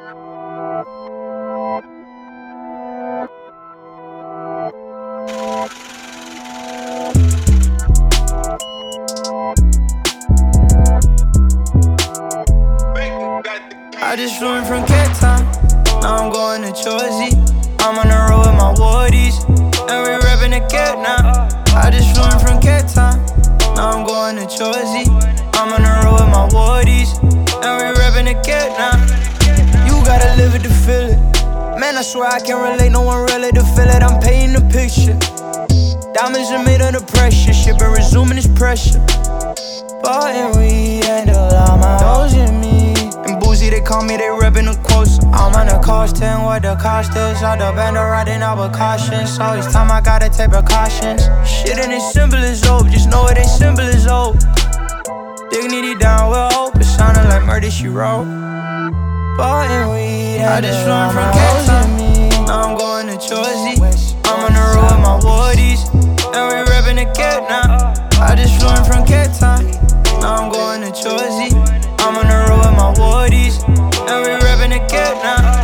I just flew in from Cape Town, now I'm going to Jersey. I'm on the road with my Wardies, and we reppin' the Cape now. I just flew in from Cape Town, now I'm going to Jersey. I'm on the road with my Wardies, and we reppin' the Cape now. You gotta live it to feel it. Man, I swear I can't relate, no one really to feel it. I'm painting the picture. Diamonds are made under pressure, shit been resuming this pressure. But and we handle all my hoes in me. And boozy, they call me, they reppin' the quotes. I'm on the cost 10, what the cost is. All the band are riding out with caution. So each time I gotta take precautions. Shit ain't as simple as hope, just know it ain't simple as hope. Dignity down with hope, it sounded like murder she wrote. But and we I just flew in from Cape Town, now I'm going to Jersey. I'm on the road with my Wardies, and we reppin' the Cape now. I just flew in from Cape Town, now I'm going to Jersey. I'm on the road with my Wardies, and we reppin' the Cape now.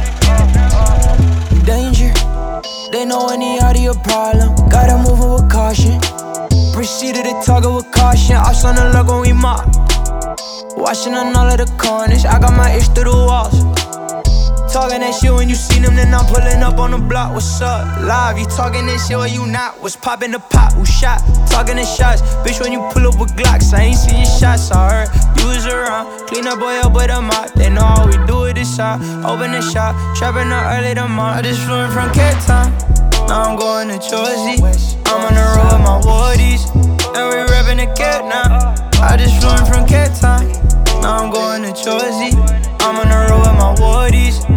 Danger, they know any audio problem, gotta move it with caution. Proceeded to target with caution, ops on the look when we mop. Watching on all of the corners, I got my itch through the walls. Talking that shit when you seen them, then I'm pulling up on the block. What's up? Live, you talking this shit or you not? What's poppin' the pot? Who shot? Talking the shots. Bitch, when you pull up with Glocks, I ain't seen your shots. I heard you was around. Clean up boy up with a mop. They know how we do it this side. Open the shop, trapping up early tomorrow. I just flew in from Cape Town, now I'm going to Jersey. I'm on the road with my Wardies, and we reppin' the Cape now. I just flew in from Cape Town, now I'm going to Jersey. I'm on the road with my Wardies,